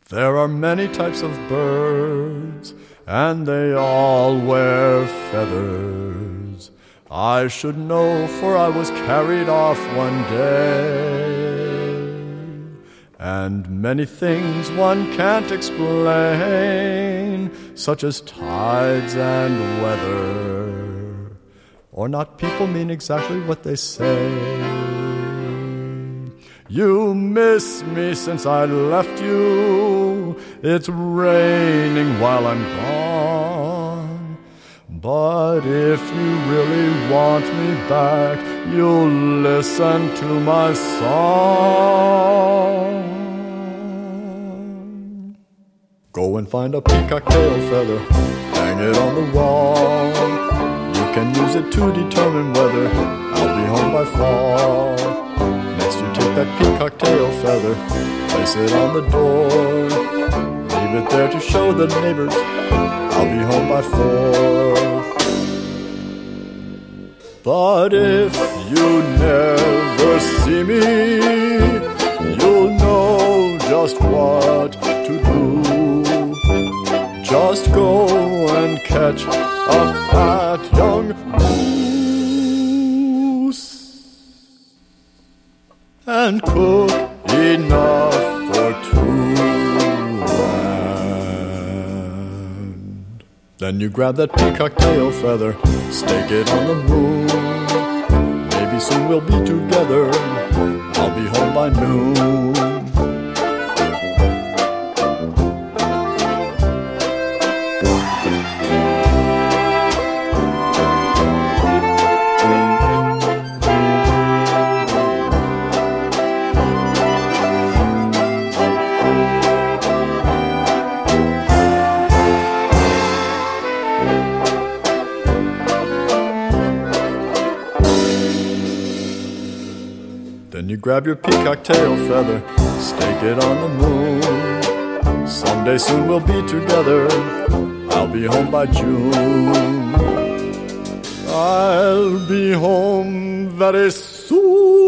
There are many types of birds, and they all wear feathers. I should know, for I was carried off one day. And many things one can't explain, such as tides and weather, or not people mean exactly what they say. You miss me since I left you. It's raining while I'm gone. But if you really want me back, you'll listen to my song. Go and find a peacock tail feather, hang it on the wall. You can use it to determine whether I'll be home by fall. Next you take that peacock tail feather, place it on the door. Leave it there to show the neighbors I'll be home by 4. But if you never see me, you'll know just what to do. Just go and catch a fat young moose and cook enough for 2. And then you grab that peacock tail feather, stake it on the moon. Maybe soon we'll be together, I'll be home by noon. Then you grab your peacock tail feather, stake it on the moon. Someday soon we'll be together, I'll be home by June. I'll be home very soon.